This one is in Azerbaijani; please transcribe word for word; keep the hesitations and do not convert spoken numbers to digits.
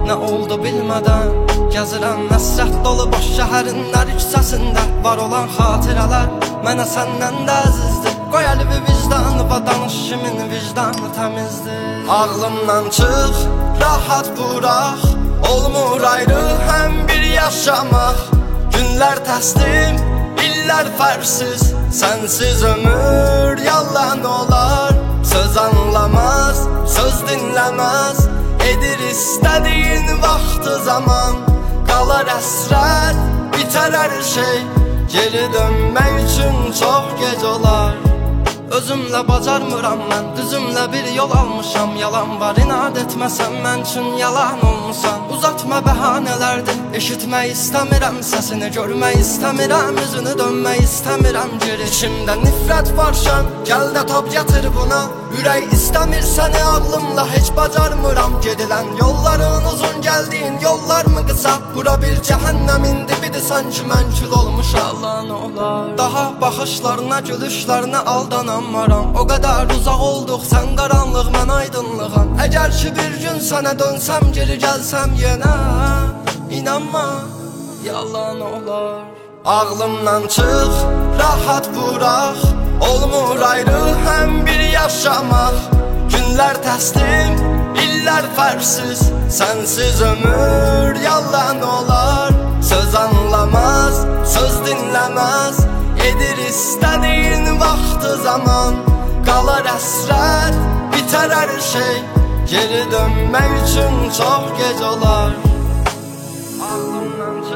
nə oldu bilmədən gəzirəm həsrət dolu boş şəhərin hər küçəsində. Var olan xatirələr mənə səndən də əzizdir. Qoy əlimi vicdanıma danış, kimin vicdanı təmizdir. Ağlımdan çıx, rahat burax, olmur ayrı həm bir yaşamaq. Günlər təslim, illər fərqsiz, sənsiz ömür yalan olar. Söz anlamaz, söz dinləməz, edir istədiyin vaxtı zaman. Qalar əsrət, bitər hər şey, geri dönmək üçün çox gec olar. Özümlə bacarmıram mən, düzümlə bir yol almışam. Yalan var, inad etməsəm mən üçün yalan olmusan. Uzatma bəhanələrdir, eşitmək istəmirəm səsini, görmək istəmirəm üzünü, dönmək istəmirəm geri. İçimdə nifrət varşan, gəl də tab gətir buna. Ürək istəmir səni, ağlımla heç bacarmıram. Gedilən yolların uzun, gəldiyin yollar mı qısa? Bura bir cəhənnəmin dibidir, sanki mən kül olmuş. Yalan olar, daha baxışlarına, gülüşlərinə aldanamaram. O qədər uzaq olduq, sən qaranlıq, mən aydınlığam. Əgər ki bir gün sənə dönsəm, geri gəlsəm yenə, inanma, yalan olar. Ağlımdan çıx, rahat burax, olmur ayrı həm bir yaşamaq. Günlər təslim, illər fərqsiz, sənsiz ömür yalan olar. Söz anlamaz, söz dinləməz, edir istədiyin vaxtı zaman. Qalar əsrət, bitər hər şey, geri dönmək üçün çox gec olar. Ağlımdan